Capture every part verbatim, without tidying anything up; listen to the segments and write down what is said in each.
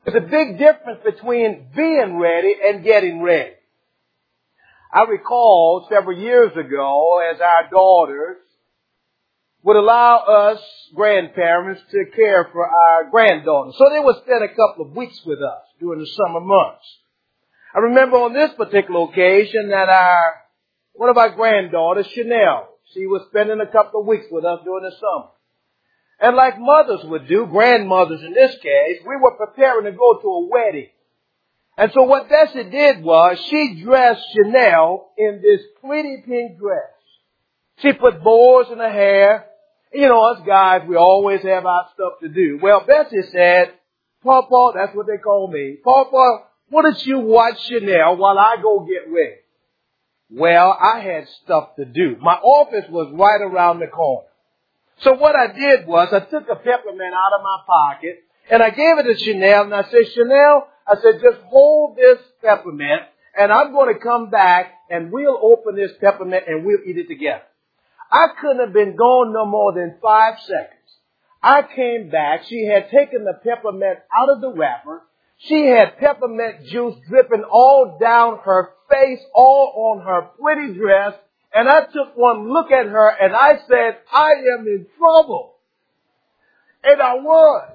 There's a big difference between being ready and getting ready. I recall several years ago as our daughters would allow us grandparents to care for our granddaughters. So they would spend a couple of weeks with us during the summer months. I remember on this particular occasion that our, one of our granddaughters, Chanel, she was spending a couple of weeks with us during the summer. And like mothers would do, grandmothers in this case, we were preparing to go to a wedding. And so what Bessie did was she dressed Chanel in this pretty pink dress. She put bows in her hair. You know, us guys, we always have our stuff to do. Well, Bessie said, Papa, that's what they call me. Papa, why don't you watch Chanel while I go get ready? Well, I had stuff to do. My office was right around the corner. So what I did was I took a peppermint out of my pocket and I gave it to Chanel and I said, Chanel, I said, just hold this peppermint and I'm going to come back and we'll open this peppermint and we'll eat it together. I couldn't have been gone no more than five seconds. I came back. She had taken the peppermint out of the wrapper. She had peppermint juice dripping all down her face, all on her pretty dress. And I took one look at her and I said, I am in trouble. And I was.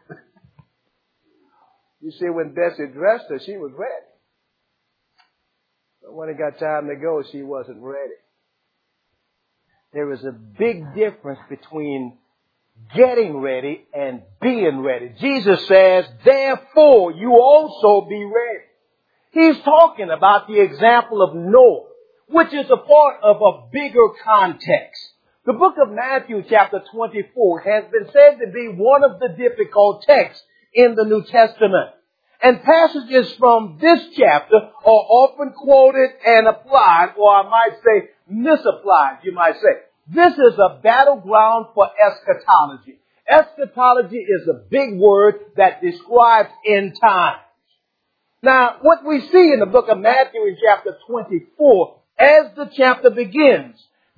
You see, when Bessie dressed her, she was ready. But when it got time to go, she wasn't ready. There is a big difference between getting ready and being ready. Jesus says, therefore, you also be ready. He's talking about the example of Noah, which is a part of a bigger context. The book of Matthew chapter twenty-four has been said to be one of the difficult texts in the New Testament. And passages from this chapter are often quoted and applied, or I might say misapplied, you might say. This is a battleground for eschatology. Eschatology is a big word that describes end times. Now, what we see in the book of Matthew in chapter twenty-four, as the chapter begins,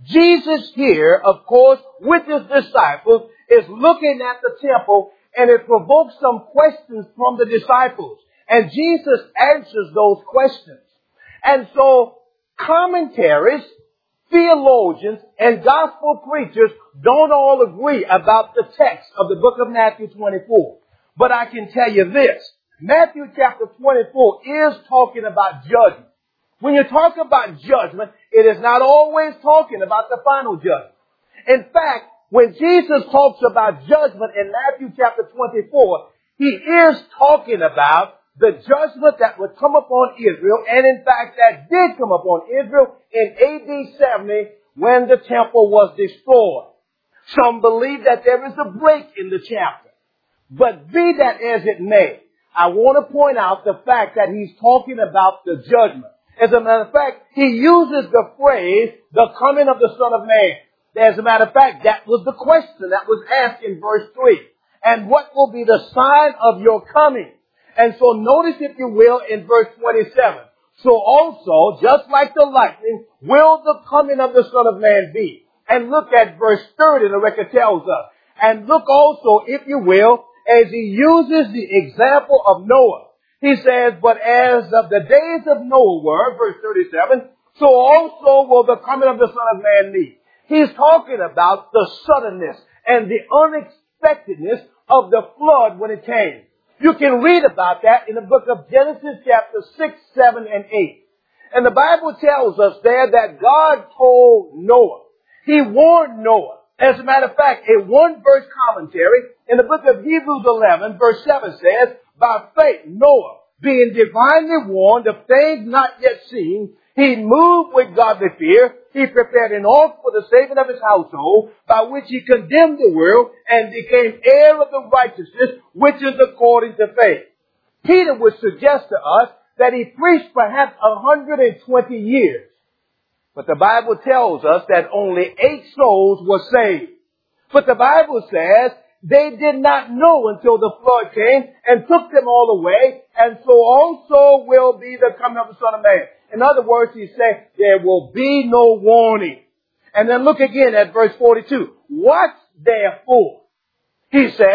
Jesus here, of course, with his disciples, is looking at the temple, and it provokes some questions from the disciples. And Jesus answers those questions. And so, commentaries, theologians, and gospel preachers don't all agree about the text of the book of Matthew twenty-four. But I can tell you this. Matthew chapter twenty-four is talking about judgment. When you talk about judgment, it is not always talking about the final judgment. In fact, when Jesus talks about judgment in Matthew chapter twenty-four, he is talking about the judgment that would come upon Israel, and in fact that did come upon Israel in A D seventy when the temple was destroyed. Some believe that there is a break in the chapter. But be that as it may, I want to point out the fact that he's talking about the judgment. As a matter of fact, he uses the phrase, the coming of the Son of Man. As a matter of fact, that was the question that was asked in verse three. And what will be the sign of your coming? And so notice, if you will, in verse twenty-seven. So also, just like the lightning, will the coming of the Son of Man be? And look at verse thirty, the record tells us. And look also, if you will, as he uses the example of Noah. He says, but as of the days of Noah were, verse thirty-seven, so also will the coming of the Son of Man be. He's talking about the suddenness and the unexpectedness of the flood when it came. You can read about that in the book of Genesis chapter six, seven, and eight. And the Bible tells us there that God told Noah. He warned Noah. As a matter of fact, a one-verse commentary in the book of Hebrews eleven, verse seven says, by faith, Noah, being divinely warned of things not yet seen, he moved with godly fear. He prepared an ark for the saving of his household, by which he condemned the world and became heir of the righteousness, which is according to faith. Peter would suggest to us that he preached perhaps one hundred twenty years. But the Bible tells us that only eight souls were saved. But the Bible says they did not know until the flood came and took them all away, and so also will be the coming of the Son of Man. In other words, he said, there will be no warning. And then look again at verse forty-two. What therefore? He says,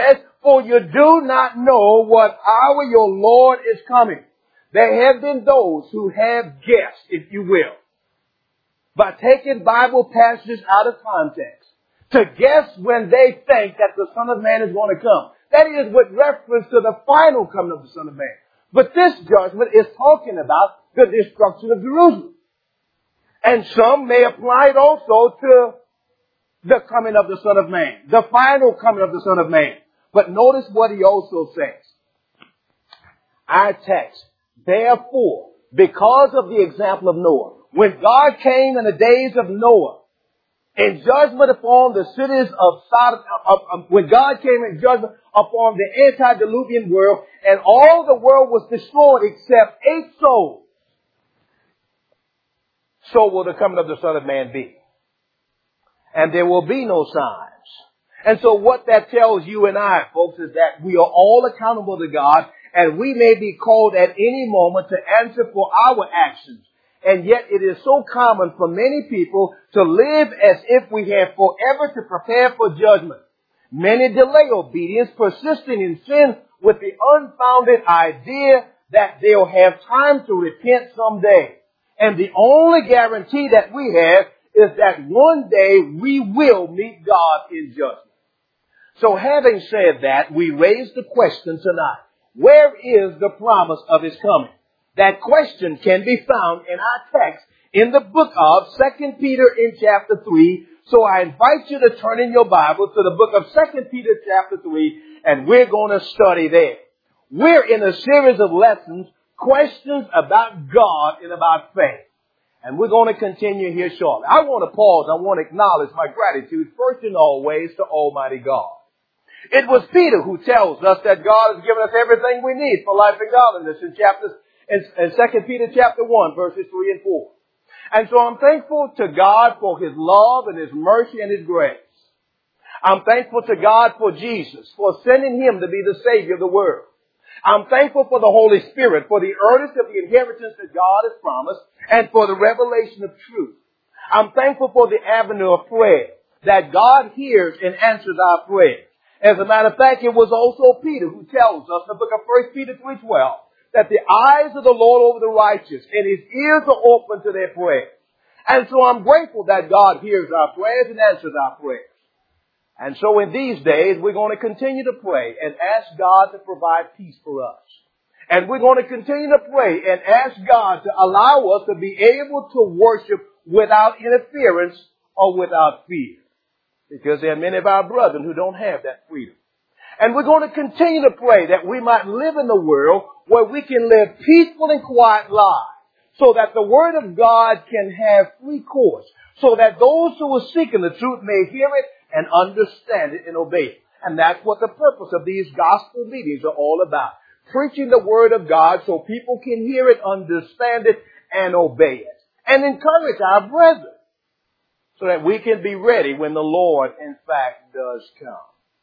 For you do not know what hour your Lord is coming. There have been those who have guessed, if you will, by taking Bible passages out of context, to guess when they think that the Son of Man is going to come. That is with reference to the final coming of the Son of Man. But this judgment is talking about the destruction of Jerusalem. And some may apply it also to the coming of the Son of Man, the final coming of the Son of Man. But notice what he also says. Our text, therefore, because of the example of Noah, when God came in the days of Noah, in judgment upon the cities of Sodom, uh, uh, when God came in judgment upon the antediluvian world, and all the world was destroyed except eight souls, so will the coming of the Son of Man be. And there will be no signs. And so what that tells you and I, folks, is that we are all accountable to God, and we may be called at any moment to answer for our actions. And yet it is so common for many people to live as if we have forever to prepare for judgment. Many delay obedience, persisting in sin with the unfounded idea that they'll have time to repent someday. And the only guarantee that we have is that one day we will meet God in judgment. So having said that, we raise the question tonight. Where is the promise of His coming? That question can be found in our text in the book of Second Peter in chapter three. So I invite you to turn in your Bible to the book of Second Peter chapter three, and we're going to study there. We're in a series of lessons, questions about God and about faith. And we're going to continue here shortly. I want to pause. I want to acknowledge my gratitude first and always to Almighty God. It was Peter who tells us that God has given us everything we need for life and godliness in chapters in, in Second Peter chapter one, verses three and four. And so I'm thankful to God for His love and His mercy and His grace. I'm thankful to God for Jesus, for sending Him to be the Savior of the world. I'm thankful for the Holy Spirit, for the earnest of the inheritance that God has promised, and for the revelation of truth. I'm thankful for the avenue of prayer, that God hears and answers our prayers. As a matter of fact, it was also Peter who tells us in the book of First Peter three twelve that the eyes of the Lord over the righteous and His ears are open to their prayers. And so I'm grateful that God hears our prayers and answers our prayers. And so in these days, we're going to continue to pray and ask God to provide peace for us. And we're going to continue to pray and ask God to allow us to be able to worship without interference or without fear. Because there are many of our brethren who don't have that freedom. And we're going to continue to pray that we might live in the world where we can live peaceful and quiet lives, so that the Word of God can have free course, so that those who are seeking the truth may hear it and understand it and obey it. And that's what the purpose of these gospel meetings are all about. Preaching the Word of God so people can hear it, understand it, and obey it. And encourage our brethren, so that we can be ready when the Lord, in fact, does come.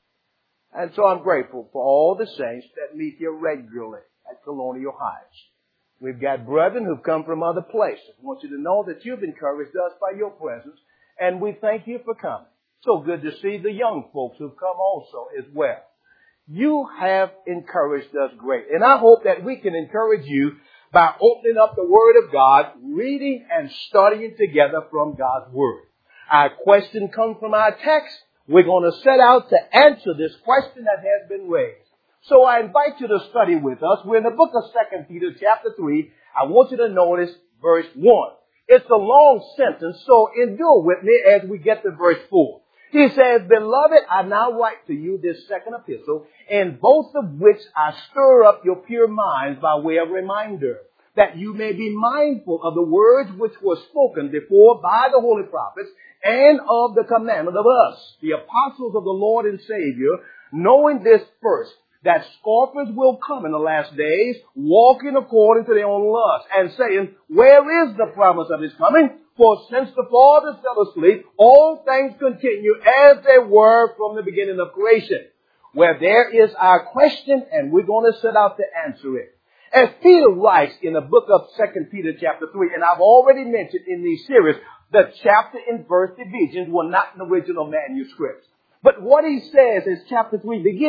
And so I'm grateful for all the saints that meet here regularly at Colonial Heights. We've got brethren who've come from other places. I want you to know that you've encouraged us by your presence, and we thank you for coming. So good to see the young folks who've come also as well. You have encouraged us great. And I hope that we can encourage you by opening up the Word of God, reading and studying together from God's Word. Our question comes from our text. We're going to set out to answer this question that has been raised. So I invite you to study with us. We're in the book of Second Peter chapter three. I want you to notice verse one. It's a long sentence, so endure with me as we get to verse four. He says, Beloved, I now write to you this second epistle, in both of which I stir up your pure minds by way of reminder, that you may be mindful of the words which were spoken before by the holy prophets, and of the commandment of us, the apostles of the Lord and Savior, knowing this first, that scoffers will come in the last days, walking according to their own lust, and saying, Where is the promise of His coming? For since the fathers fell asleep, all things continue as they were from the beginning of creation. Where there is our question, and we're going to set out to answer it. As Peter writes in the book of Second Peter chapter three, and I've already mentioned in these series, the chapter and verse divisions were not in original manuscripts. But what he says as chapter three begins,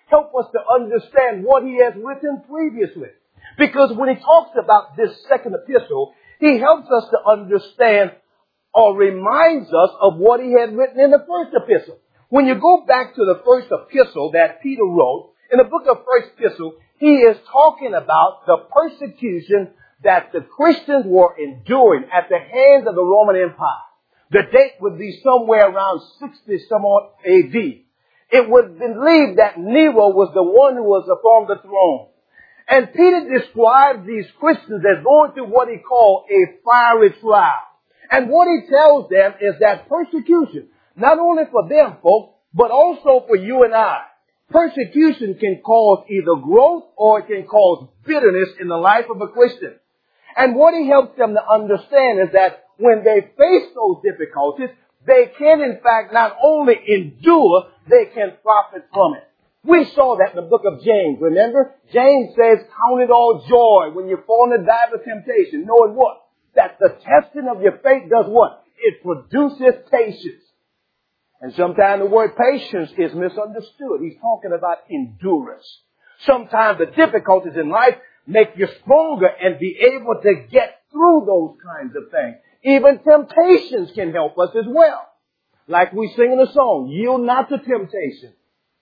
help us to understand what he has written previously. Because when he talks about this second epistle, he helps us to understand or reminds us of what he had written in the first epistle. When you go back to the first epistle that Peter wrote, in the book of First Epistle, he is talking about the persecution that the Christians were enduring at the hands of the Roman Empire. The date would be somewhere around sixty some odd A D. It would be believed that Nero was the one who was upon the throne. And Peter described these Christians as going through what he called a fiery trial. And what he tells them is that persecution, not only for them folks, but also for you and I, persecution can cause either growth or it can cause bitterness in the life of a Christian. And what he helps them to understand is that when they face those difficulties, they can in fact not only endure, they can profit from it. We saw that in the book of James, remember? James says, count it all joy when you fall into divers temptation, knowing what? That the testing of your faith does what? It produces patience. And sometimes the word patience is misunderstood. He's talking about endurance. Sometimes the difficulties in life make you stronger and be able to get through those kinds of things. Even temptations can help us as well. Like we sing in the song, yield not to temptation.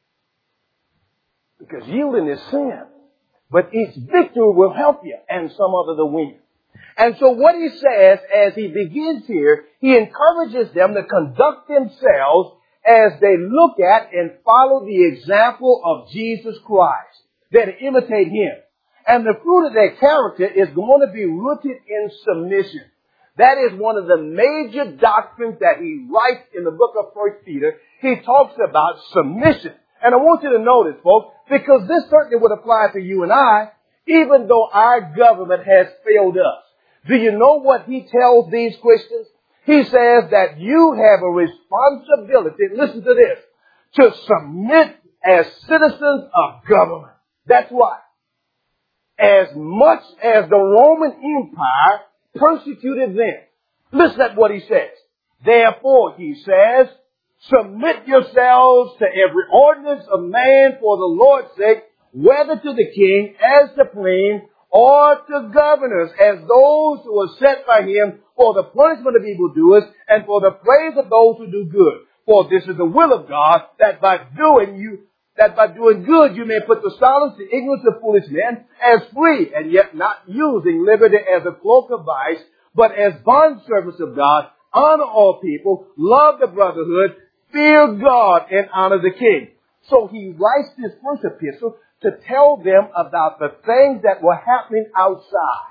Because yielding is sin. But each victory will help you and some other to win. And so what he says as he begins here, he encourages them to conduct themselves as they look at and follow the example of Jesus Christ. That imitate him. And the fruit of their character is going to be rooted in submission. That is one of the major doctrines that he writes in the book of First Peter. He talks about submission. And I want you to notice, folks, because this certainly would apply to you and I, even though our government has failed us. Do you know what he tells these Christians? He says that you have a responsibility, listen to this, to submit as citizens of government. That's why. As much as the Roman Empire persecuted them. Listen at what he says. Therefore, he says, submit yourselves to every ordinance of man for the Lord's sake, whether to the king as supreme or to governors as those who are set by him for the punishment of evildoers and for the praise of those who do good. For this is the will of God, that by doing you, that by doing good you may put to silence the ignorance of foolish men, as free and yet not using liberty as a cloak of vice, but as bondservants of God, honor all people, love the brotherhood, fear God, and honor the king. So he writes this first epistle to tell them about the things that were happening outside.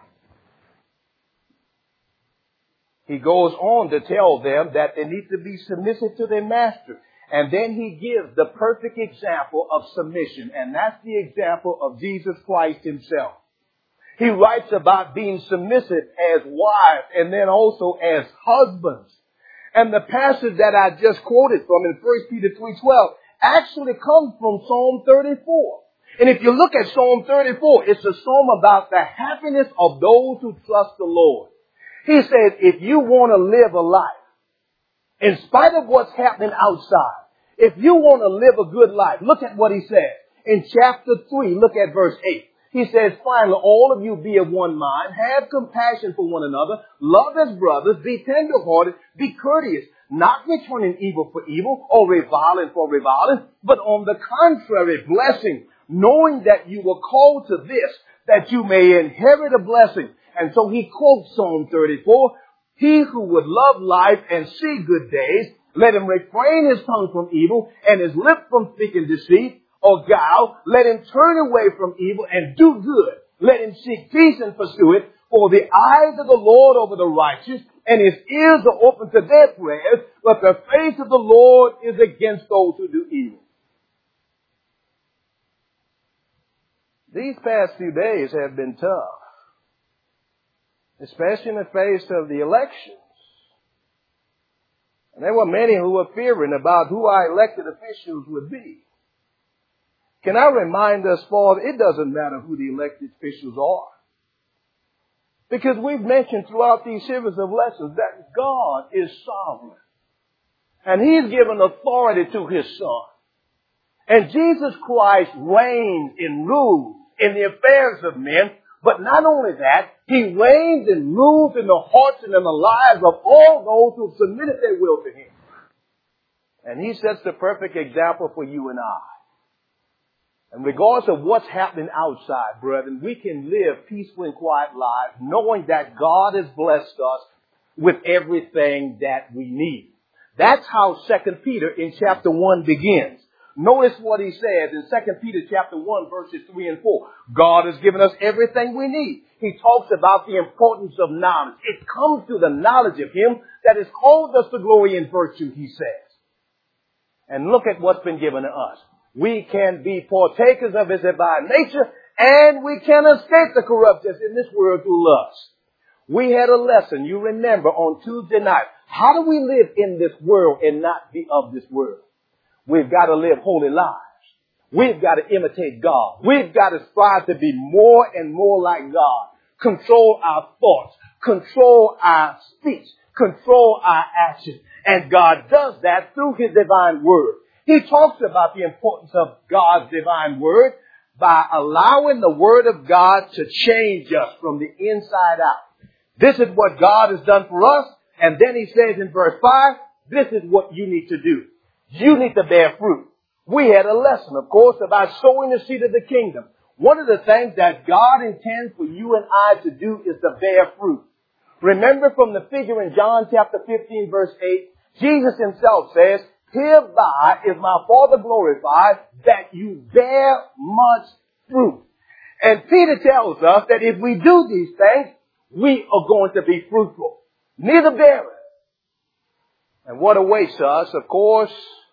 He goes on to tell them that they need to be submissive to their master. And then he gives the perfect example of submission. And that's the example of Jesus Christ himself. He writes about being submissive as wives and then also as husbands. And the passage that I just quoted from in First Peter three twelve actually comes from Psalm thirty-four. And if you look at Psalm thirty-four, it's a psalm about the happiness of those who trust the Lord. He said, if you want to live a life, in spite of what's happening outside, if you want to live a good life, look at what he says. In chapter three, look at verse eight. He says, finally, all of you be of one mind, have compassion for one another, love as brothers, be tenderhearted, be courteous, not returning evil for evil or reviling for reviling, but on the contrary, blessing, knowing that you were called to this, that you may inherit a blessing. And so he quotes Psalm thirty-four, he who would love life and see good days, let him refrain his tongue from evil and his lips from speaking deceit or guile. Let him turn away from evil and do good. Let him seek peace and pursue it. For the eyes of the Lord over the righteous, and his ears are open to their prayers, but the face of the Lord is against those who do evil. These past few days have been tough, especially in the face of the elections. And there were many who were fearing about who our elected officials would be. Can I remind us, Father, it doesn't matter who the elected officials are. Because we've mentioned throughout these series of lessons that God is sovereign. And he's given authority to his Son. And Jesus Christ reigns and rules in the affairs of men. But not only that, he reigns and rules in the hearts and in the lives of all those who have submitted their will to him. And he sets the perfect example for you and I. And regardless of what's happening outside, brethren, we can live peaceful and quiet lives knowing that God has blessed us with everything that we need. That's how Second Peter in chapter one begins. Notice what he says in Second Peter chapter one, verses three and four. God has given us everything we need. He talks about the importance of knowledge. It comes through the knowledge of him that has called us to glory and virtue, he says. And look at what's been given to us. We can be partakers of his divine nature, and we can escape the corruptions in this world through lust. We had a lesson, you remember, on Tuesday night. How do we live in this world and not be of this world? We've got to live holy lives. We've got to imitate God. We've got to strive to be more and more like God. Control our thoughts. Control our speech. Control our actions. And God does that through his divine word. He talks about the importance of God's divine word by allowing the word of God to change us from the inside out. This is what God has done for us. And then he says in verse five, this is what you need to do. You need to bear fruit. We had a lesson, of course, about sowing the seed of the kingdom. One of the things that God intends for you and I to do is to bear fruit. Remember from the figure in John chapter fifteen, verse eight, Jesus himself says, hereby is my Father glorified, that you bear much fruit. And Peter tells us that if we do these things, we are going to be fruitful. Neither barren. And what awaits us, of course,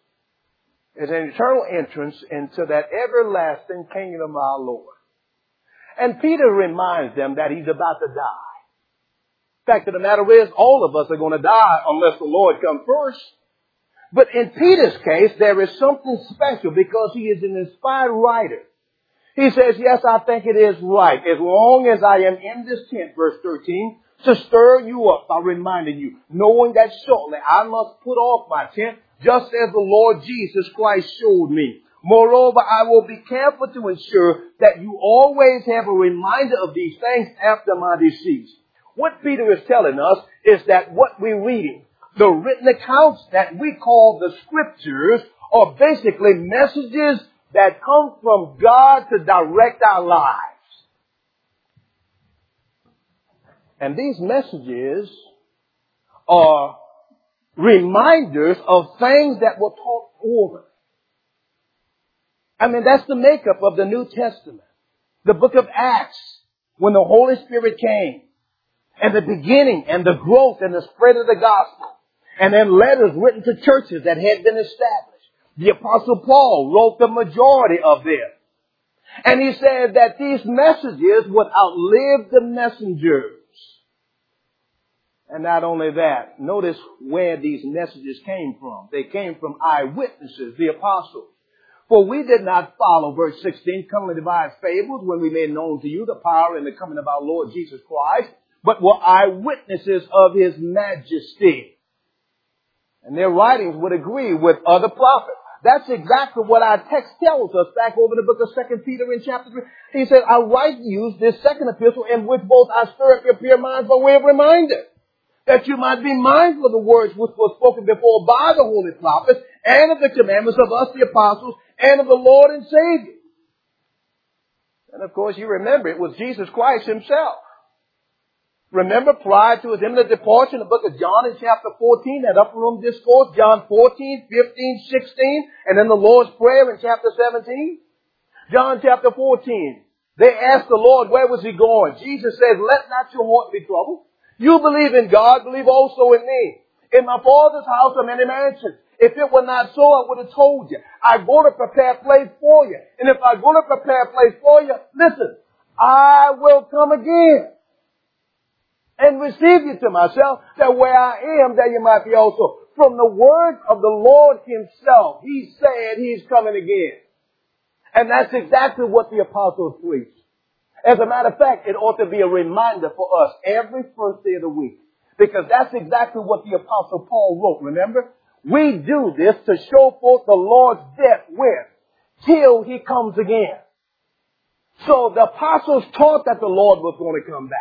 is an eternal entrance into that everlasting kingdom of our Lord. And Peter reminds them that he's about to die. Fact of the matter is, all of us are going to die unless the Lord comes first. But in Peter's case, there is something special because he is an inspired writer. He says, yes, I think it is right, as long as I am in this tent, verse thirteen, to stir you up by reminding you, knowing that shortly I must put off my tent, just as the Lord Jesus Christ showed me. Moreover, I will be careful to ensure that you always have a reminder of these things after my decease. What Peter is telling us is that what we're reading, the written accounts that we call the scriptures, are basically messages that come from God to direct our lives. And these messages are reminders of things that were taught over. I mean, that's the makeup of the New Testament. The book of Acts, when the Holy Spirit came, and the beginning and the growth and the spread of the gospel. And then letters written to churches that had been established. The Apostle Paul wrote the majority of them. And he said that these messages would outlive the messengers. And not only that, notice where these messages came from. They came from eyewitnesses, the apostles. For we did not follow, verse sixteen, cunningly devised fables when we made known to you the power and the coming of our Lord Jesus Christ, but were eyewitnesses of his majesty. And their writings would agree with other prophets. That's exactly what our text tells us back over in the book of Second Peter in chapter three. He said, I write you this second epistle in which both I stir up your pure minds by way of reminder, that you might be mindful of the words which were spoken before by the holy prophets, and of the commandments of us, the apostles, and of the Lord and Savior. And of course, you remember it was Jesus Christ himself. Remember, prior to his imminent departure in the book of John in chapter fourteen, that upper room discourse, John fourteen, fifteen, sixteen, and then the Lord's Prayer in chapter seventeen. John chapter fourteen, they asked the Lord, where was he going? Jesus said, let not your heart be troubled. You believe in God, believe also in me. In my Father's house are many mansions. If it were not so, I would have told you. I go to prepare a place for you. And if I go to prepare a place for you, listen, I will come again and receive you to myself, that where I am, there you might be also. From the words of the Lord himself, he said he's coming again. And that's exactly what the apostles preached. As a matter of fact, it ought to be a reminder for us every first day of the week. Because that's exactly what the apostle Paul wrote, remember? We do this to show forth the Lord's death with. till he comes again. So the apostles taught that the Lord was going to come back.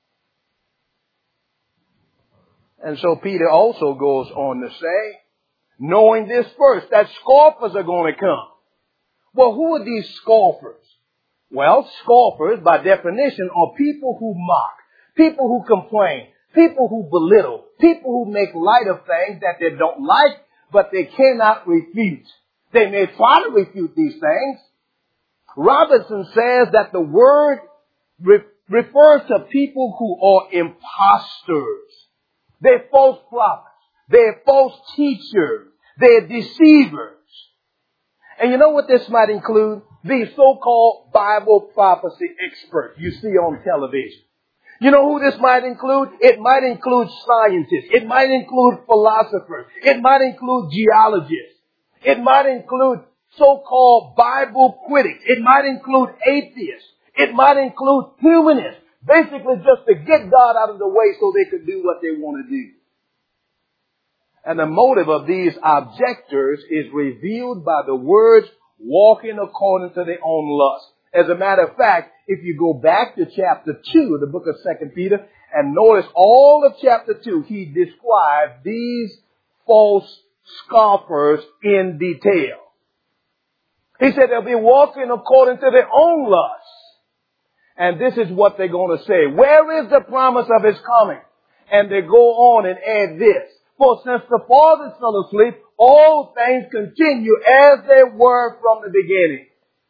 And so Peter also goes on to say, knowing this first, that scoffers are going to come. Well, who are these scoffers? Well, scoffers, by definition, are people who mock, people who complain, people who belittle, people who make light of things that they don't like, but they cannot refute. They may try to refute these things. Robertson says that the word re- refers to people who are imposters. They're false prophets. They're false teachers. They're deceivers. And you know what this might include? These so-called Bible prophecy experts you see on television. You know who this might include? It might include scientists. It might include philosophers. It might include geologists. It might include so-called Bible critics. It might include atheists. It might include humanists. Basically just to get God out of the way so they could do what they want to do. And the motive of these objectors is revealed by the words walking according to their own lust. As a matter of fact, if you go back to chapter two of the book of Second Peter and notice all of chapter two, he described these false scoffers in detail. He said they'll be walking according to their own lusts. And this is what they're going to say. Where is the promise of his coming? And they go on and add this. For since the fathers fell asleep, all things continue as they were from the beginning.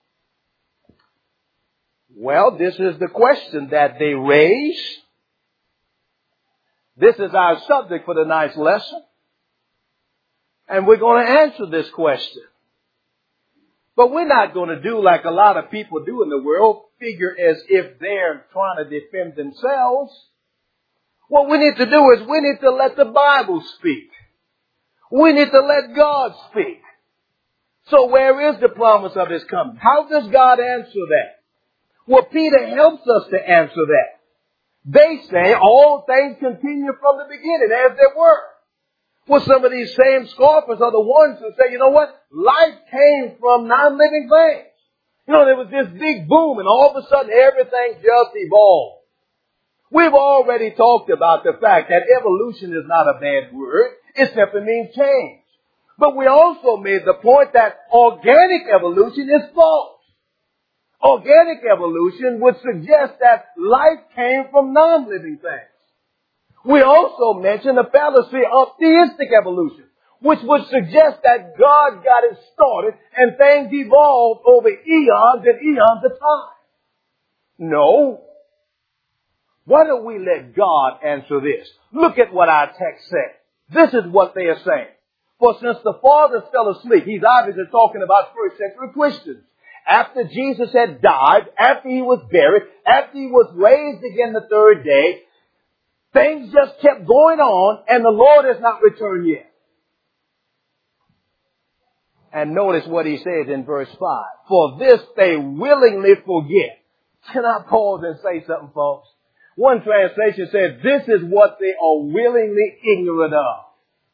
Well, this is the question that they raise. This is our subject for tonight's lesson. And we're going to answer this question. But we're not going to do like a lot of people do in the world, figure as if they're trying to defend themselves. What we need to do is we need to let the Bible speak. We need to let God speak. So where is the promise of his coming? How does God answer that? Well, Peter helps us to answer that. They say all things continue from the beginning as they were. Well, some of these same scoffers are the ones who say, you know what? Life came from non-living things. You know, there was this big boom and all of a sudden everything just evolved. We've already talked about the fact that evolution is not a bad word. It simply means change. But we also made the point that organic evolution is false. Organic evolution would suggest that life came from non-living things. We also mentioned the fallacy of theistic evolution, which would suggest that God got it started and things evolved over eons and eons of time. No. Why don't we let God answer this? Look at what our text said. This is what they are saying. For since the fathers fell asleep, he's obviously talking about first century Christians. After Jesus had died, after he was buried, after he was raised again the third day, things just kept going on and the Lord has not returned yet. And notice what he says in verse five. For this they willingly forget. Can I pause and say something, folks? One translation says, this is what they are willingly ignorant of.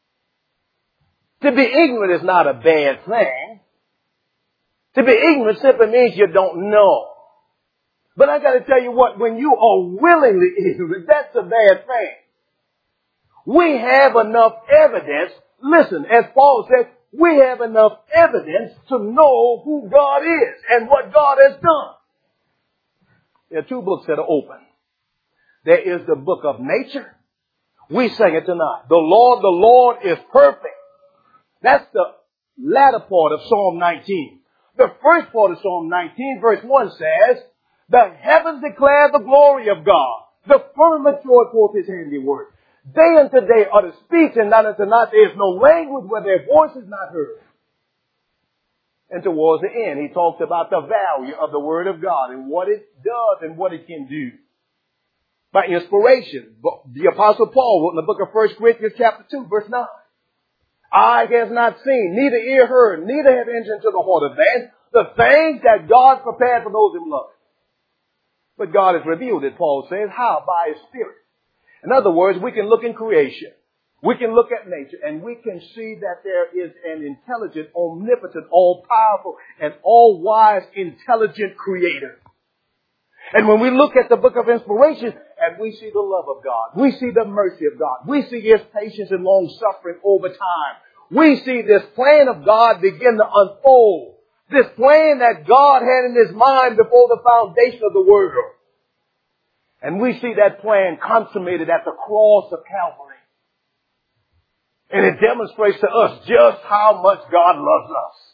To be ignorant is not a bad thing. To be ignorant simply means you don't know. But I got to tell you what, when you are willingly ignorant, that's a bad thing. We have enough evidence. Listen, as Paul said, we have enough evidence to know who God is and what God has done. There are two books that are open. There is the book of nature. We sang it tonight. The Lord, the Lord is perfect. That's the latter part of Psalm nineteen. The first part of Psalm nineteen, verse one says, the heavens declare the glory of God. The firmament showeth forth his handiwork. Day unto day are the speech, and night unto night there is no language where their voice is not heard. And towards the end, he talks about the value of the Word of God and what it does and what it can do. By inspiration, the Apostle Paul wrote in the book of First Corinthians chapter two, verse nine. Eye has not seen, neither ear heard, neither have entered into the heart of man the things that God prepared for those who love him. But God has revealed it, Paul says. How? By his Spirit. In other words, we can look in creation. We can look at nature and we can see that there is an intelligent, omnipotent, all-powerful, and all-wise, intelligent creator. And when we look at the book of inspiration and we see the love of God, we see the mercy of God, we see His patience and long-suffering over time, we see this plan of God begin to unfold. This plan that God had in His mind before the foundation of the world. And we see that plan consummated at the cross of Calvary. And it demonstrates to us just how much God loves us.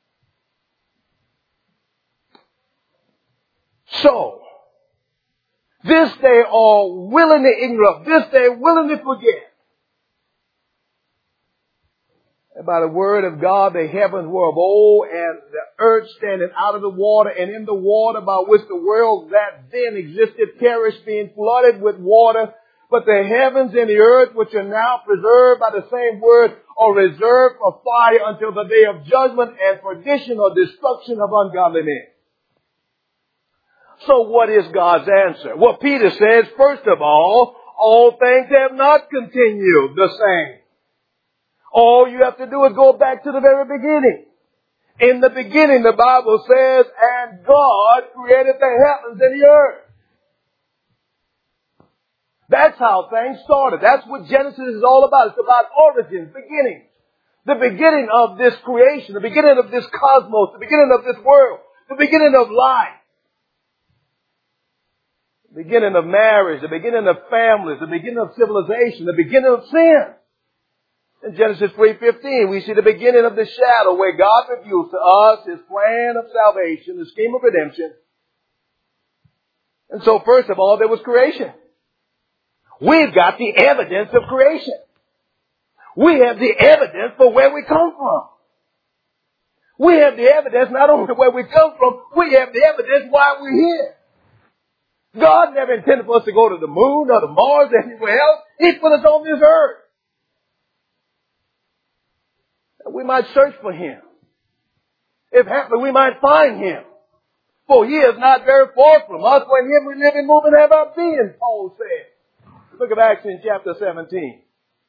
So, this they are willingly ignorant of. This they willingly forget. And by the word of God, the heavens were of old, and the earth standing out of the water, and in the water by which the world that then existed perished, being flooded with water. But the heavens and the earth, which are now preserved by the same word, are reserved for fire until the day of judgment and perdition or destruction of ungodly men. So what is God's answer? Well, Peter says, first of all, all things have not continued the same. All you have to do is go back to the very beginning. In the beginning, the Bible says, and God created the heavens and the earth. That's how things started. That's what Genesis is all about. It's about origins, beginnings. The beginning of this creation, the beginning of this cosmos, the beginning of this world, the beginning of life. The beginning of marriage, the beginning of families, the beginning of civilization, the beginning of sin. In Genesis three fifteen, we see the beginning of the shadow where God reveals to us His plan of salvation, the scheme of redemption. And so first of all, there was creation. We've got the evidence of creation. We have the evidence for where we come from. We have the evidence not only where we come from, we have the evidence why we're here. God never intended for us to go to the moon or to Mars or anywhere else. He put us on this earth. We might search for Him. If haply we might find Him. For He is not very far from us. For in Him we live and move and have our being, Paul said. Look at Acts in chapter seventeen.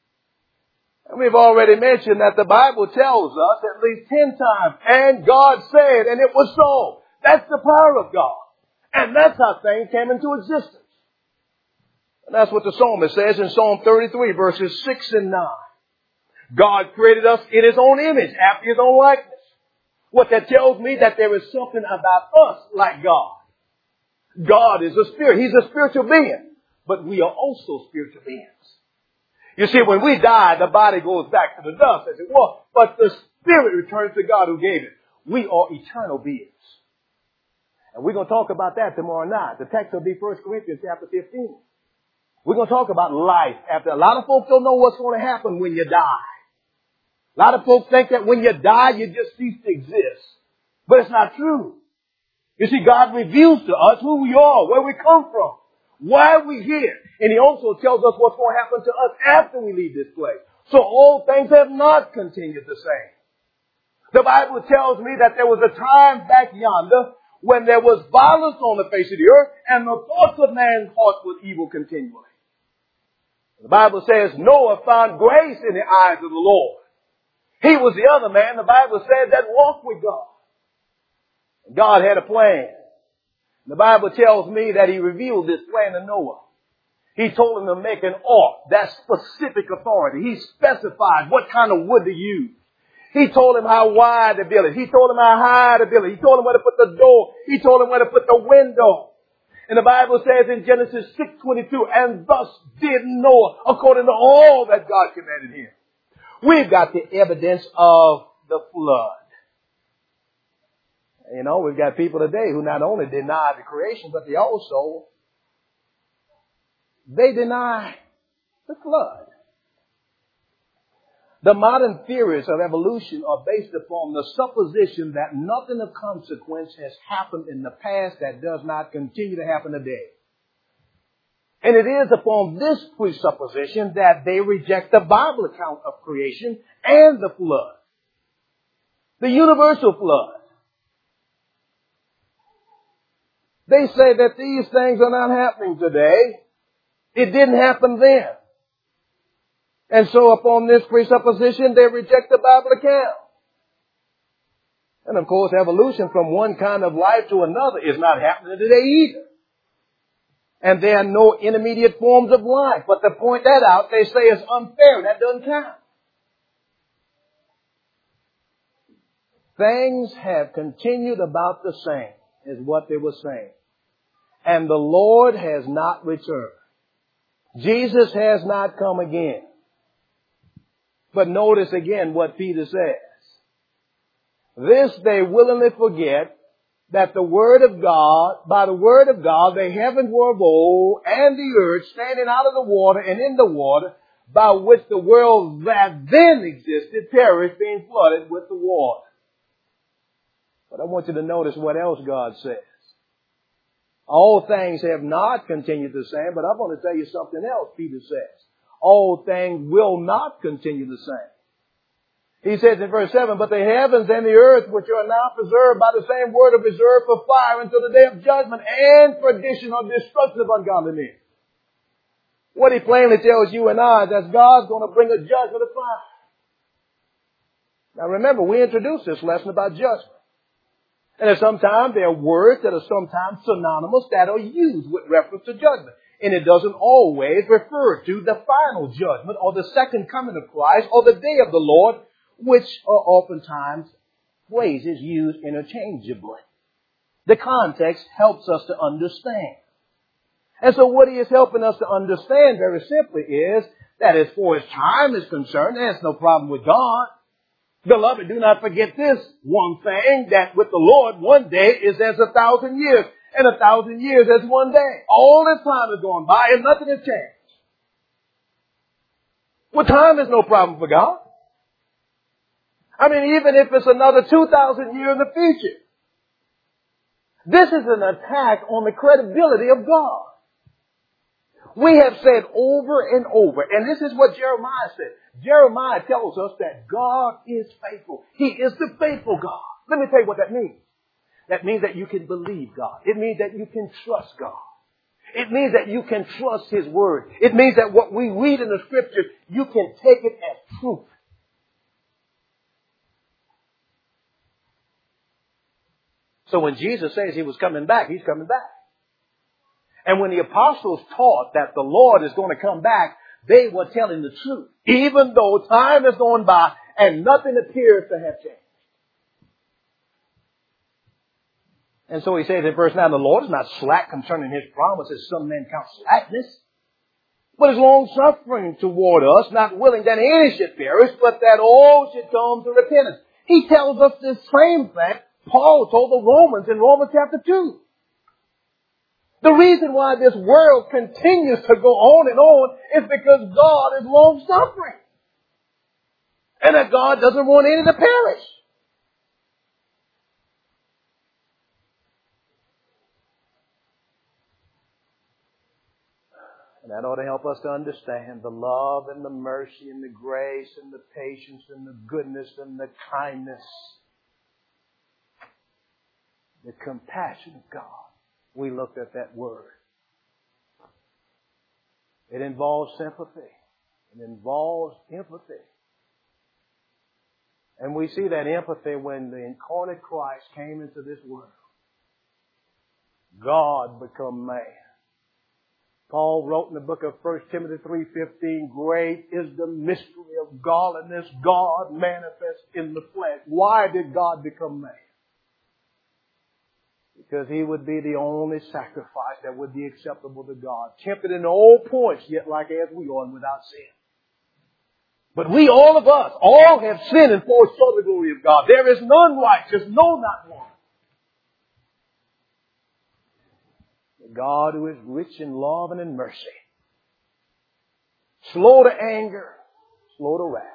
And we've already mentioned that the Bible tells us at least ten times, and God said, and it was so. That's the power of God. And that's how things came into existence. And that's what the psalmist says in Psalm thirty-three, verses six and nine. God created us in His own image, after His own likeness. What that tells me that there is something about us like God. God is a spirit. He's a spiritual being. But we are also spiritual beings. You see, when we die, the body goes back to the dust, as it was. But the spirit returns to God who gave it. We are eternal beings. And we're going to talk about that tomorrow night. The text will be First Corinthians chapter fifteen. We're going to talk about life. After a lot of folks don't know what's going to happen when you die. A lot of folks think that when you die, you just cease to exist. But it's not true. You see, God reveals to us who we are, where we come from, why we're here. And He also tells us what's going to happen to us after we leave this place. So all things have not continued the same. The Bible tells me that there was a time back yonder when there was violence on the face of the earth and the thoughts of man's heart was evil continually. The Bible says Noah found grace in the eyes of the Lord. He was the other man, the Bible said, that walked with God. God had a plan. The Bible tells me that He revealed this plan to Noah. He told him to make an ark. That's specific authority. He specified what kind of wood to use. He told him how wide to build it. He told him how high to build it. He told him where to put the door. He told him where to put the window. And the Bible says in Genesis six twenty-two, and thus did Noah according to all that God commanded him. We've got the evidence of the flood. You know, we've got people today who not only deny the creation, but they also, they deny the flood. The modern theories of evolution are based upon the supposition that nothing of consequence has happened in the past that does not continue to happen today. And it is upon this presupposition that they reject the Bible account of creation and the flood. The universal flood. They say that these things are not happening today. It didn't happen then. And so upon this presupposition, they reject the Bible account. And of course, evolution from one kind of life to another is not happening today either. And there are no intermediate forms of life. But to point that out, they say it's unfair. That doesn't count. Things have continued about the same as what they were saying. And the Lord has not returned. Jesus has not come again. But notice again what Peter says. This they willingly forget, that the Word of God, by the Word of God, the heavens were of old, and the earth standing out of the water and in the water, by which the world that then existed perished, being flooded with the water. But I want you to notice what else God says. All things have not continued the same, but I'm going to tell you something else Peter says. All things will not continue the same. He says in verse seven, but the heavens and the earth, which are now preserved by the same word, are reserved for fire until the day of judgment and perdition or destruction of ungodly men. What he plainly tells you and I is that God's going to bring a judgment of fire. Now remember, we introduced this lesson about judgment. And sometimes there are words that are sometimes synonymous that are used with reference to judgment. And it doesn't always refer to the final judgment or the second coming of Christ or the day of the Lord, which are oftentimes phrases used interchangeably. The context helps us to understand. And so what he is helping us to understand very simply is that as far as time is concerned, there's no problem with God. Beloved, do not forget this one thing, that with the Lord, one day is as a thousand years, and a thousand years as one day. All this time is going by and nothing has changed. Well, time is no problem for God. I mean, even if it's another two thousand years in the future. This is an attack on the credibility of God. We have said over and over, and this is what Jeremiah said. Jeremiah tells us that God is faithful. He is the faithful God. Let me tell you what that means. That means that you can believe God. It means that you can trust God. It means that you can trust His Word. It means that what we read in the Scriptures, you can take it as truth. So when Jesus says He was coming back, He's coming back. And when the apostles taught that the Lord is going to come back, they were telling the truth, even though time has gone by and nothing appears to have changed. And so he says in verse nine, the Lord is not slack concerning His promises, some men count slackness, but is long suffering toward us, not willing that any should perish, but that all should come to repentance. He tells us the same thing Paul told the Romans in Romans chapter two. The reason why this world continues to go on and on is because God is long suffering. And that God doesn't want any to perish. And that ought to help us to understand the love and the mercy and the grace and the patience and the goodness and the kindness, the compassion of God. We looked at that word. It involves sympathy. It involves empathy. And we see that empathy when the incarnate Christ came into this world. God become man. Paul wrote in the book of First Timothy three fifteen, great is the mystery of godliness, God manifest in the flesh. Why did God become man? Because He would be the only sacrifice that would be acceptable to God. Tempted in all points, yet like as we are, and without sin. But we, all of us, all have sinned and fall short of the glory of God. There is none righteous, no, not one. The God who is rich in love and in mercy. Slow to anger, slow to wrath.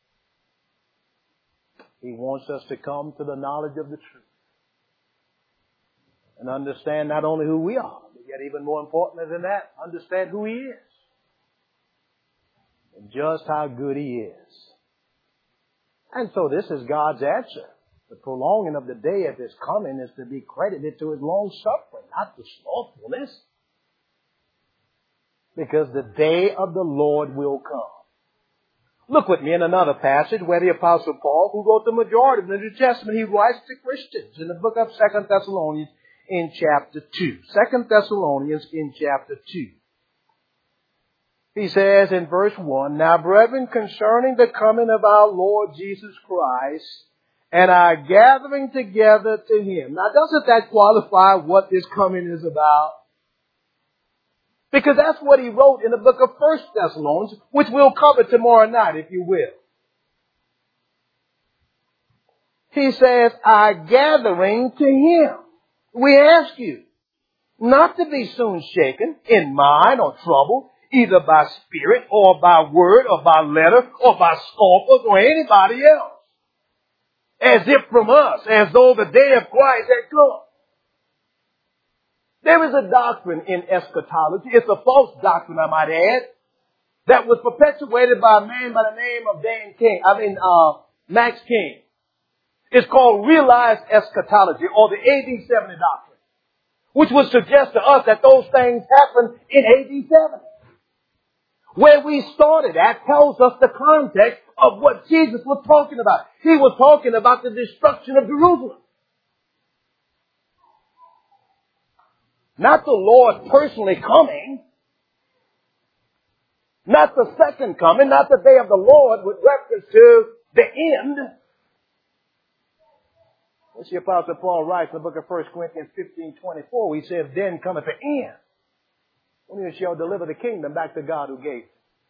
He wants us to come to the knowledge of the truth. And understand not only who we are, but yet even more importantly than that, understand who He is. And just how good He is. And so this is God's answer. The prolonging of the day of His coming is to be credited to His long suffering, not to slothfulness. Because the day of the Lord will come. Look with me in another passage where the Apostle Paul, who wrote the majority of the New Testament, he writes to Christians in the book of Second Thessalonians in chapter two. Second Thessalonians in chapter two. He says in verse one, "Now, brethren, concerning the coming of our Lord Jesus Christ and our gathering together to Him." Now, doesn't that qualify what this coming is about? Because that's what he wrote in the book of First Thessalonians, which we'll cover tomorrow night, if you will. He says, "Our gathering to Him." We ask you not to be soon shaken in mind or trouble, either by spirit or by word or by letter or by scoffers or anybody else, as if from us, as though the day of Christ had come. There is a doctrine in eschatology. It's a false doctrine, I might add, that was perpetuated by a man by the name of Dan King. I mean, uh, Max King. It's called realized eschatology, or the A D seventy doctrine, which would suggest to us that those things happened in A D seventy. Where we started at tells us the context of what Jesus was talking about. He was talking about the destruction of Jerusalem. Not the Lord personally coming. Not the second coming. Not the day of the Lord with reference to the end. That's the Apostle Paul writes in the book of First Corinthians fifteen twenty-four. He says, "Then cometh the end, when he shall deliver the kingdom back to God who gave it."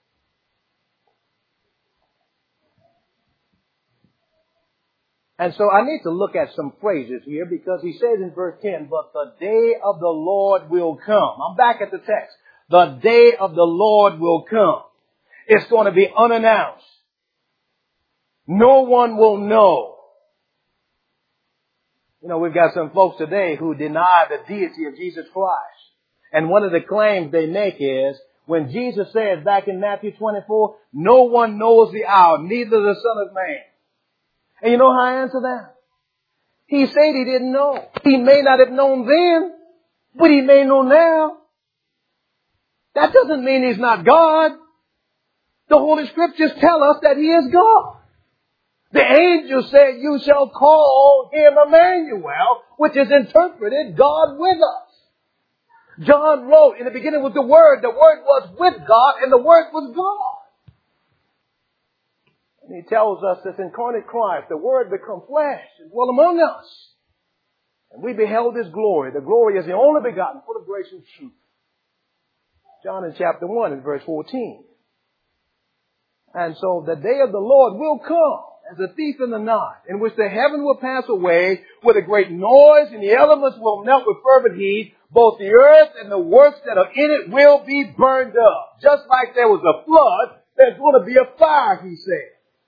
And so I need to look at some phrases here, because he says in verse ten, "But the day of the Lord will come." I'm back at the text. The day of the Lord will come. It's going to be unannounced. No one will know. You know, we've got some folks today who deny the deity of Jesus Christ. And one of the claims they make is, when Jesus says back in Matthew twenty-four, "No one knows the hour, neither the Son of Man." And you know how I answer that? He said he didn't know. He may not have known then, but he may know now. That doesn't mean he's not God. The Holy Scriptures tell us that he is God. The angel said, "You shall call him Emmanuel," which is interpreted God with us. John wrote, "In the beginning was the Word. The Word was with God, and the Word was God." And he tells us this incarnate Christ, the Word become flesh and dwell among us. And we beheld His glory. The glory is the only begotten, full of grace and truth. John in chapter one and verse fourteen. And so the day of the Lord will come as a thief in the night, in which the heaven will pass away with a great noise, and the elements will melt with fervent heat. Both the earth and the works that are in it will be burned up. Just like there was a flood, there's going to be a fire, he said.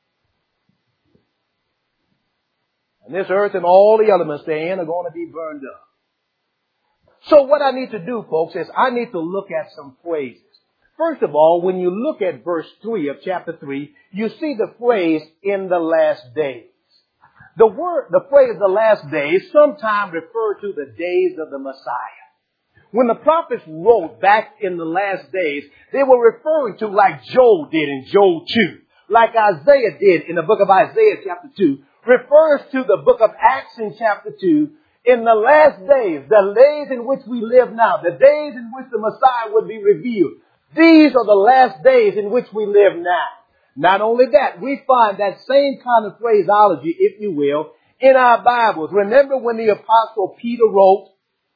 And this earth and all the elements therein are going to be burned up. So what I need to do, folks, is I need to look at some phrases. First of all, when you look at verse three of chapter three, you see the phrase, "in the last days." The word, the phrase, "the last days," sometimes refer to the days of the Messiah. When the prophets wrote back in the last days, they were referring to, like Joel did in Joel two, like Isaiah did in the book of Isaiah chapter two, refers to the book of Acts in chapter two, in the last days, the days in which we live now, the days in which the Messiah would be revealed. These are the last days in which we live now. Not only that, we find that same kind of phraseology, if you will, in our Bibles. Remember when the Apostle Peter wrote,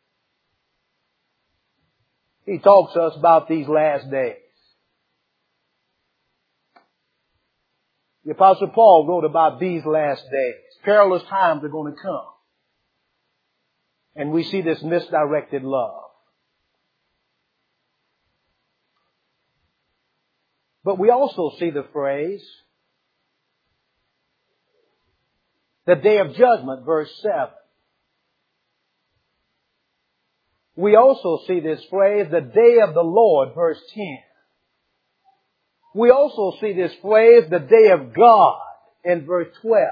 he talks to us about these last days. The Apostle Paul wrote about these last days. Perilous times are going to come. And we see this misdirected love. But we also see the phrase, the day of judgment, verse seven. We also see this phrase, the day of the Lord, verse ten. We also see this phrase, the day of God, in verse twelve.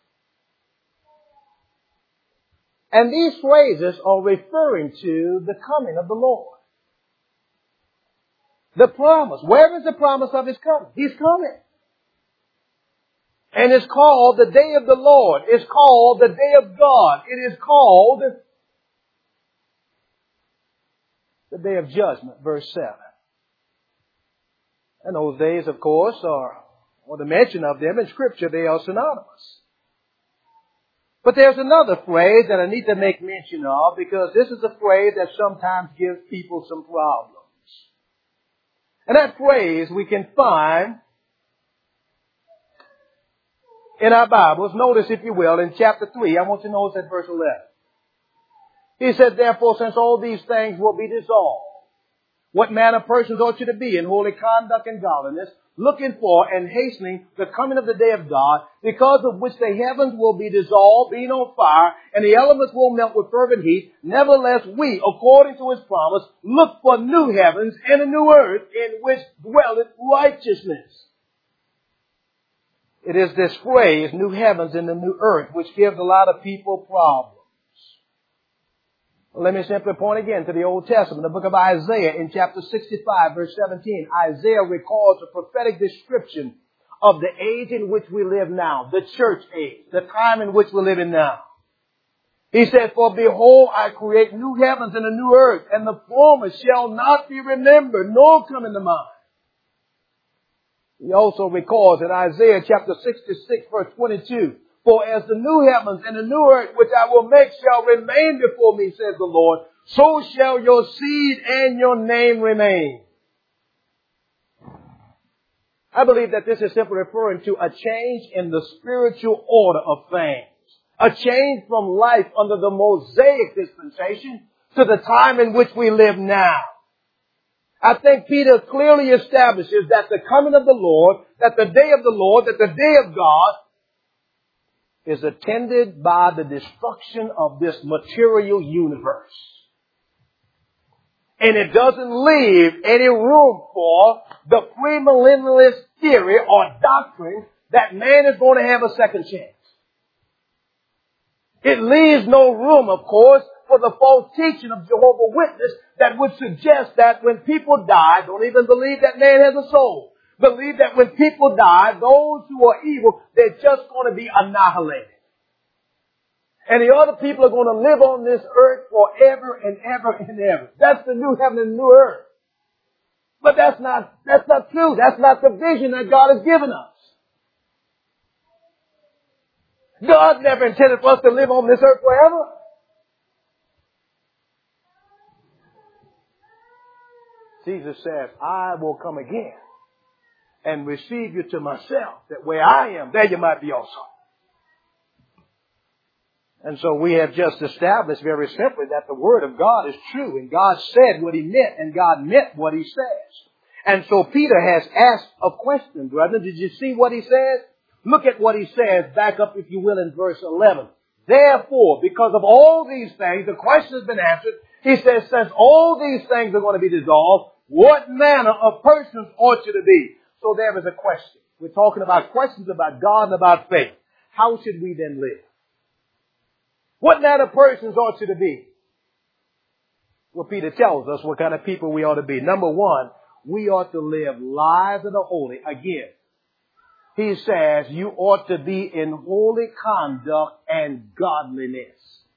And these phrases are referring to the coming of the Lord. The promise. Where is the promise of His coming? He's coming. And it's called the day of the Lord. It's called the day of God. It is called the day of judgment, verse seven. And those days, of course, are, or the mention of them in Scripture, they are synonymous. But there's another phrase that I need to make mention of, because this is a phrase that sometimes gives people some problems. And that phrase we can find in our Bibles. Notice, if you will, in chapter three. I want you to notice at verse eleven. He said, therefore, since all these things will be dissolved, what manner of persons ought you to be in holy conduct and godliness, looking for and hastening the coming of the day of God, because of which the heavens will be dissolved, being on fire, and the elements will melt with fervent heat. Nevertheless, we, according to His promise, look for new heavens and a new earth in which dwelleth righteousness. It is this phrase, new heavens and the new earth, which gives a lot of people problems. Let me simply point again to the Old Testament, the book of Isaiah in chapter sixty-five, verse seventeen. Isaiah records a prophetic description of the age in which we live now, the church age, the time in which we're living now. He said, for behold, I create new heavens and a new earth, and the former shall not be remembered, nor come into mind. He also records in Isaiah chapter sixty-six, verse twenty-two, for as the new heavens and the new earth which I will make shall remain before me, says the Lord, so shall your seed and your name remain. I believe that this is simply referring to a change in the spiritual order of things. A change from life under the Mosaic dispensation to the time in which we live now. I think Peter clearly establishes that the coming of the Lord, that the day of the Lord, that the day of God is attended by the destruction of this material universe. And it doesn't leave any room for the premillennialist theory or doctrine that man is going to have a second chance. It leaves no room, of course, for the false teaching of Jehovah's Witness that would suggest that when people die, don't even believe that man has a soul. Believe that when people die, those who are evil, they're just going to be annihilated. And the other people are going to live on this earth forever and ever and ever. That's the new heaven and new earth. But that's not, that's not true. That's not the vision that God has given us. God never intended for us to live on this earth forever. Jesus says, I will come again and receive you to myself, that where I am, there you might be also. And so we have just established very simply that the Word of God is true, and God said what He meant, and God meant what He says. And so Peter has asked a question, brother. Did you see what he says? Look at what he says, back up if you will, in verse eleven. Therefore, because of all these things, the question has been answered. He says, since all these things are going to be dissolved, what manner of persons ought you to be? So there is a question. We're talking about questions about God and about faith. How should we then live? What manner of persons ought you to be? Well, Peter tells us what kind of people we ought to be. Number one, we ought to live lives that are holy. Again, he says you ought to be in holy conduct and godliness.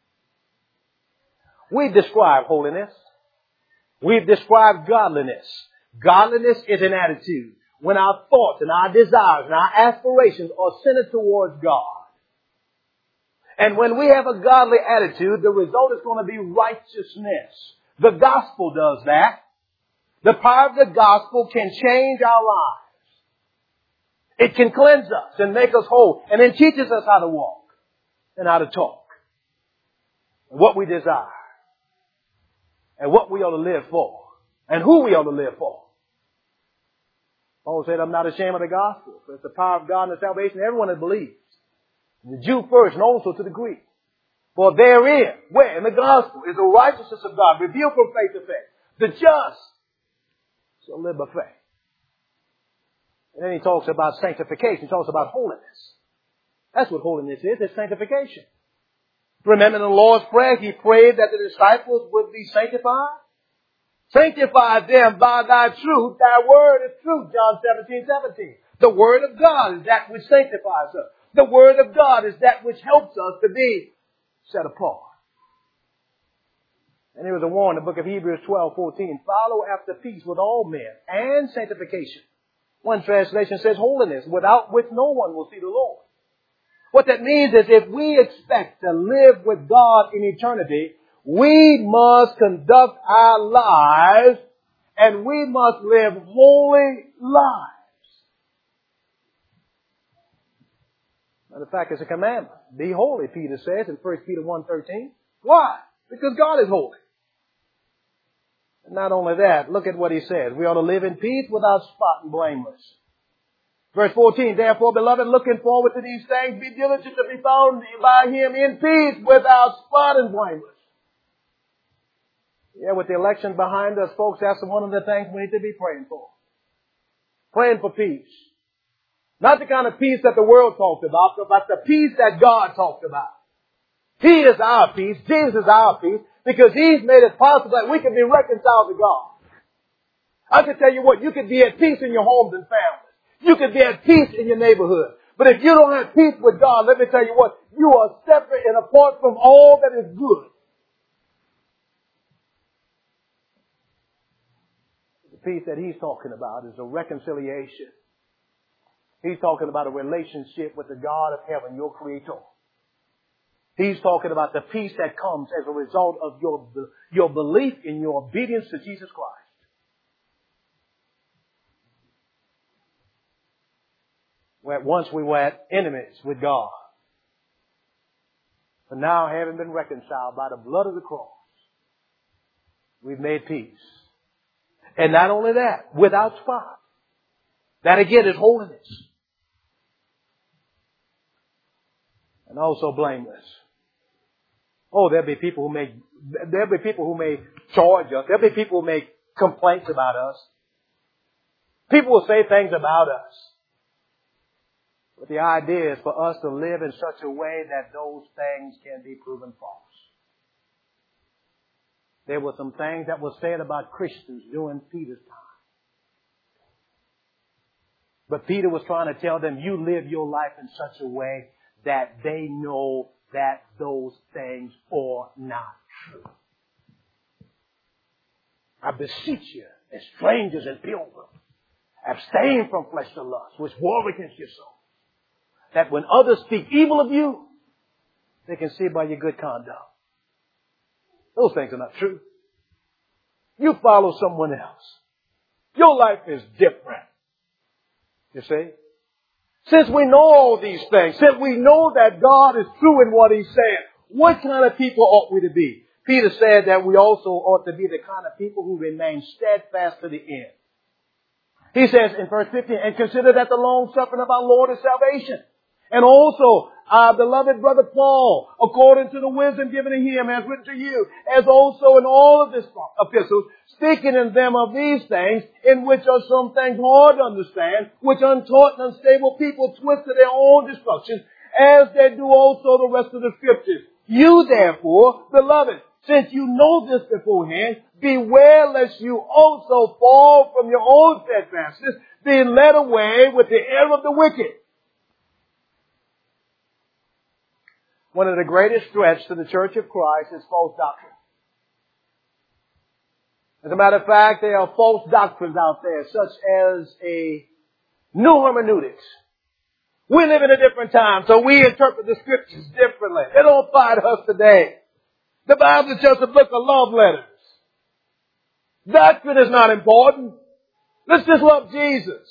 We've described holiness. We've described godliness. Godliness is an attitude when our thoughts and our desires and our aspirations are centered towards God. And when we have a godly attitude, the result is going to be righteousness. The gospel does that. The power of the gospel can change our lives. It can cleanse us and make us whole, and then teaches us how to walk and how to talk, and what we desire, and what we ought to live for, and who we ought to live for. Paul said, I'm not ashamed of the gospel, for it's the power of God and the salvation of everyone that believes. The Jew first and also to the Greek. For therein, where? In the gospel, is the righteousness of God revealed from faith to faith. The just shall live by faith. And then he talks about sanctification. He talks about holiness. That's what holiness is. It's sanctification. Remember in the Lord's Prayer, He prayed that the disciples would be sanctified. Sanctify them by Thy truth. Thy word is truth. John seventeen, seventeen. The Word of God is that which sanctifies us. The Word of God is that which helps us to be set apart. And there was a warning in the book of Hebrews twelve fourteen. Follow after peace with all men and sanctification. One translation says holiness, without which no one will see the Lord. What that means is if we expect to live with God in eternity, we must conduct our lives and we must live holy lives. Matter of fact, it's a commandment. Be holy, Peter says in First Peter one thirteen. Why? Because God is holy. And not only that, look at what he says. We ought to live in peace without spot and blameless. Verse fourteen, therefore, beloved, looking forward to these things, be diligent to be found by Him in peace without spot and blameless. Yeah, with the election behind us, folks, that's one of the things we need to be praying for. Praying for peace. Not the kind of peace that the world talked about, but the peace that God talked about. He is our peace. Jesus is our peace because He's made it possible that we can be reconciled to God. I can tell you what, you can be at peace in your homes and families. You can be at peace in your neighborhood. But if you don't have peace with God, let me tell you what, you are separate and apart from all that is good. The peace that He's talking about is a reconciliation. He's talking about a relationship with the God of heaven, your Creator. He's talking about the peace that comes as a result of your, your belief in your obedience to Jesus Christ. Where once we were at enemies with God. But now, having been reconciled by the blood of the cross, we've made peace. And not only that, without spot. That again is holiness. And also blameless. Oh, there'll be people who may, there'll be people who may charge us. There'll be people who make complaints about us. People will say things about us. But the idea is for us to live in such a way that those things can be proven false. There were some things that were said about Christians during Peter's time. But Peter was trying to tell them, you live your life in such a way that they know that those things are not true. I beseech you, as strangers and pilgrims, abstain from fleshly lusts, which war against your soul. That when others speak evil of you, they can see by your good conduct. Those things are not true. You follow someone else. Your life is different. You see? Since we know all these things, since we know that God is true in what He said, what kind of people ought we to be? Peter said that we also ought to be the kind of people who remain steadfast to the end. He says in verse fifteen, and consider that the long suffering of our Lord is salvation. And also, our beloved brother Paul, according to the wisdom given to him, has written to you, as also in all of his epistles, speaking in them of these things, in which are some things hard to understand, which untaught and unstable people twist to their own destruction, as they do also the rest of the Scriptures. You therefore, beloved, since you know this beforehand, beware lest you also fall from your own steadfastness, being led away with the error of the wicked. One of the greatest threats to the Church of Christ is false doctrine. As a matter of fact, there are false doctrines out there, such as a new hermeneutics. We live in a different time, so we interpret the Scriptures differently. They don't apply to us today. The Bible is just a book of love letters. Doctrine is not important. Let's just love Jesus.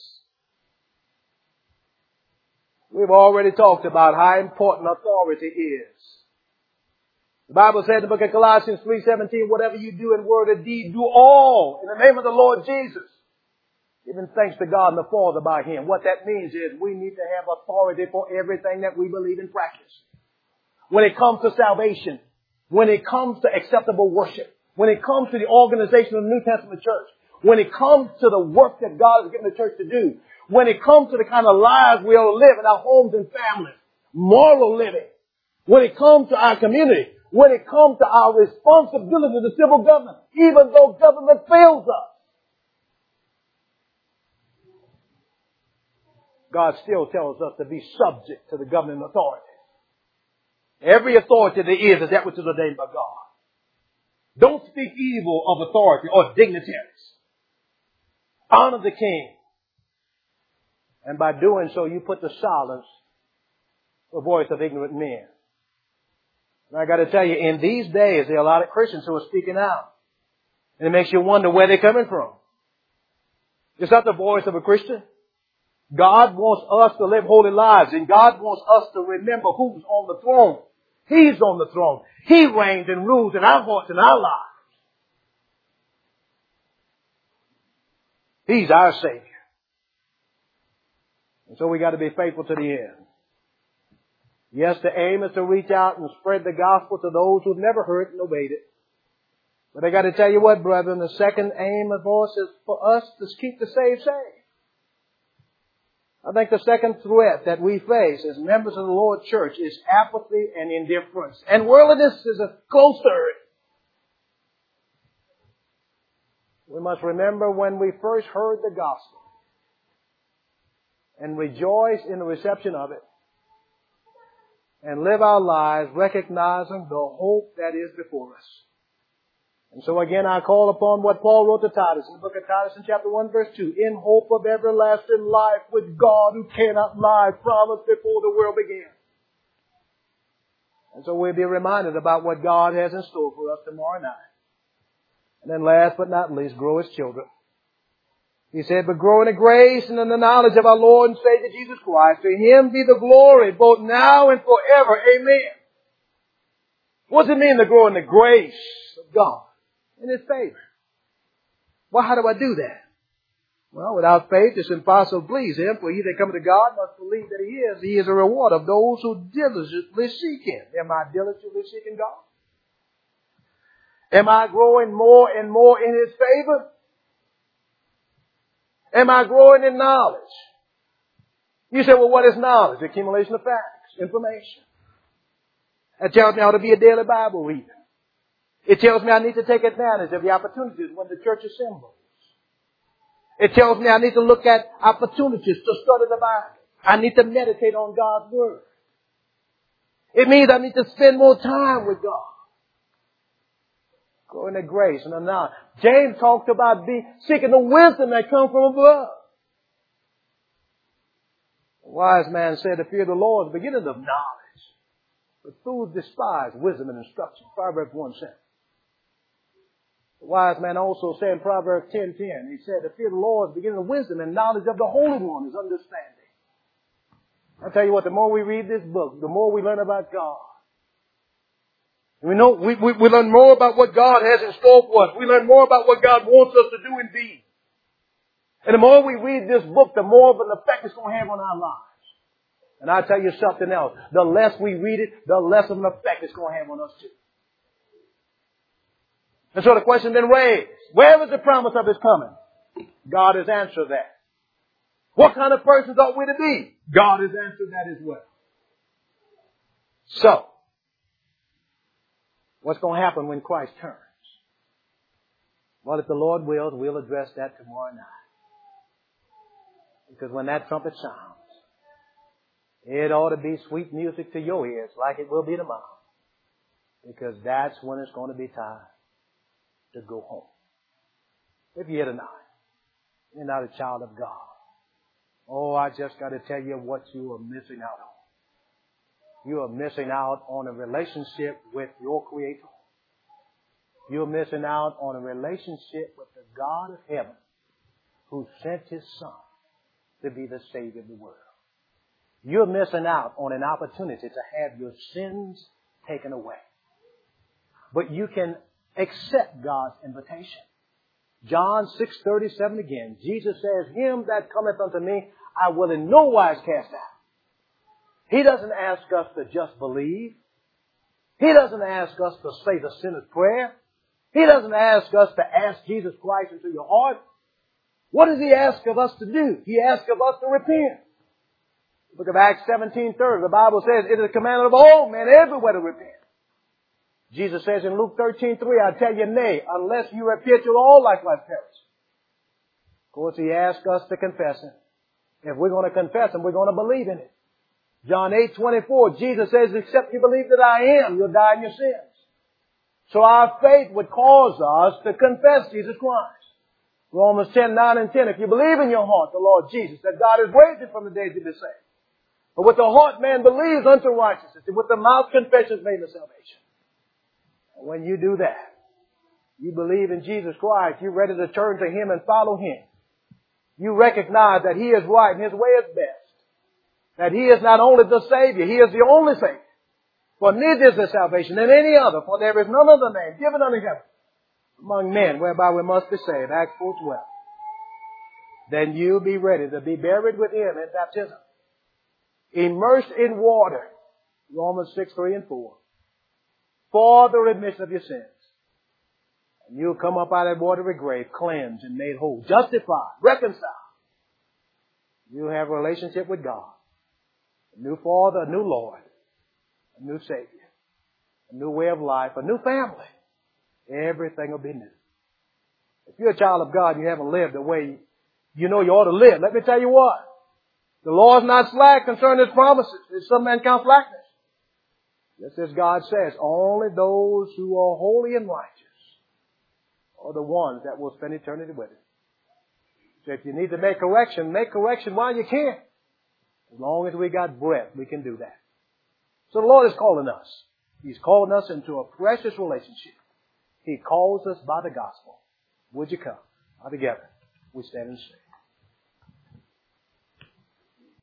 We've already talked about how important authority is. The Bible says in the book of Colossians three seventeen, whatever you do in word or deed, do all in the name of the Lord Jesus, giving thanks to God and the Father by Him. What that means is we need to have authority for everything that we believe in practice. When it comes to salvation, when it comes to acceptable worship, when it comes to the organization of the New Testament church, when it comes to the work that God has given the church to do, when it comes to the kind of lives we ought to live in our homes and families, moral living, when it comes to our community, when it comes to our responsibility to civil government, even though government fails us. God still tells us to be subject to the governing authority. Every authority there is is that which is ordained by God. Don't speak evil of authority or dignitaries. Honor the king. And by doing so, you put to silence the voice of ignorant men. And I got to tell you, in these days, there are a lot of Christians who are speaking out. And it makes you wonder where they're coming from. It's not the voice of a Christian. God wants us to live holy lives, and God wants us to remember who's on the throne. He's on the throne. He reigns and rules in our hearts and our lives. He's our Savior. And so we got to be faithful to the end. Yes, the aim is to reach out and spread the gospel to those who've never heard and obeyed it. But I got to tell you what, brethren, the second aim of us is for us to keep the saved saved. I think the second threat that we face as members of the Lord's church is apathy and indifference. And worldliness is a close third. We must remember when we first heard the gospel and rejoice in the reception of it and live our lives recognizing the hope that is before us. And so again, I call upon what Paul wrote to Titus in the book of Titus in chapter one verse two. In hope of everlasting life with God who cannot lie, promised before the world began. And so we'll be reminded about what God has in store for us tomorrow night. And then last but not least, grow as children. He said, but grow in the grace and in the knowledge of our Lord and Savior Jesus Christ. To Him be the glory both now and forever. Amen. What does it mean to grow in the grace of God? In His favor. Well, how do I do that? Well, without faith it's impossible to please Him, for he that cometh to God must believe that He is. He is a reward of those who diligently seek Him. Am I diligently seeking God? Am I growing more and more in His favor? Am I growing in knowledge? You say, well, what is knowledge? The accumulation of facts, information. That tells me I ought to be a daily Bible reader. It tells me I need to take advantage of the opportunities when the church assembles. It tells me I need to look at opportunities to study the Bible. I need to meditate on God's Word. It means I need to spend more time with God. Grow in the grace and the knowledge. James talked about be, seeking the wisdom that comes from above. The wise man said, the fear of the Lord is the beginning of knowledge. But fools despise wisdom and instruction. Proverbs one seven. The wise man also said in Proverbs ten ten, he said, the fear of the Lord is the beginning of wisdom, and knowledge of the Holy One is understanding. I tell you what, the more we read this book, the more we learn about God. We know, we, we, we learn more about what God has in store for us. We learn more about what God wants us to do and be. And the more we read this book, the more of an effect it's going to have on our lives. And I'll tell you something else. The less we read it, the less of an effect it's going to have on us too. And so the question has been raised. Where is the promise of His coming? God has answered that. What kind of persons ought we to be? God has answered that as well. So, what's going to happen when Christ turns? Well, if the Lord wills, we'll address that tomorrow night. Because when that trumpet sounds, it ought to be sweet music to your ears like it will be tomorrow. Because that's when it's going to be time to go home. If you're tonight, you're not a child of God. Oh, I just got to tell you what you are missing out on. You are missing out on a relationship with your Creator. You're missing out on a relationship with the God of heaven who sent His Son to be the Savior of the world. You're missing out on an opportunity to have your sins taken away. But you can accept God's invitation. John six thirty-seven again. Jesus says, him that cometh unto me, I will in no wise cast out. He doesn't ask us to just believe. He doesn't ask us to say the sinner's prayer. He doesn't ask us to ask Jesus Christ into your heart. What does He ask of us to do? He asks of us to repent. The book of Acts seventeen thirty, the Bible says, it is a commandment of all men everywhere to repent. Jesus says in Luke thirteen three, I tell you, nay, unless you repent, you'll all likewise perish. Of course, He asks us to confess Him. If we're going to confess Him, we're going to believe in it. John eight twenty-four, Jesus says, except you believe that I am, you'll die in your sins. So our faith would cause us to confess Jesus Christ. Romans ten, nine and ten, if you believe in your heart the Lord Jesus, that God is raised Him from the dead, you'll be saved. But with the heart man believes unto righteousness, and with the mouth confession is made unto salvation. And when you do that, you believe in Jesus Christ, you're ready to turn to Him and follow Him. You recognize that He is right and His way is best. That He is not only the Savior, He is the only Savior. For neither is there salvation in any other, for there is none other name given unto heaven among men whereby we must be saved. Acts four twelve. Then you'll be ready to be buried with Him in baptism. Immersed in water. Romans six, three and four. For the remission of your sins. And you'll come up out of that watery grave, cleansed and made whole, justified, reconciled. You'll have a relationship with God. A new Father, a new Lord, a new Savior, a new way of life, a new family. Everything will be new. If you're a child of God and you haven't lived the way you know you ought to live, let me tell you what. The Lord's not slack concerning His promises. If some man count slackness. Just as God says, only those who are holy and righteous are the ones that will spend eternity with Him. So if you need to make correction, make correction while you can. As long as we got breath, we can do that. So the Lord is calling us. He's calling us into a precious relationship. He calls us by the gospel. Would you come? Now together, we stand and sing.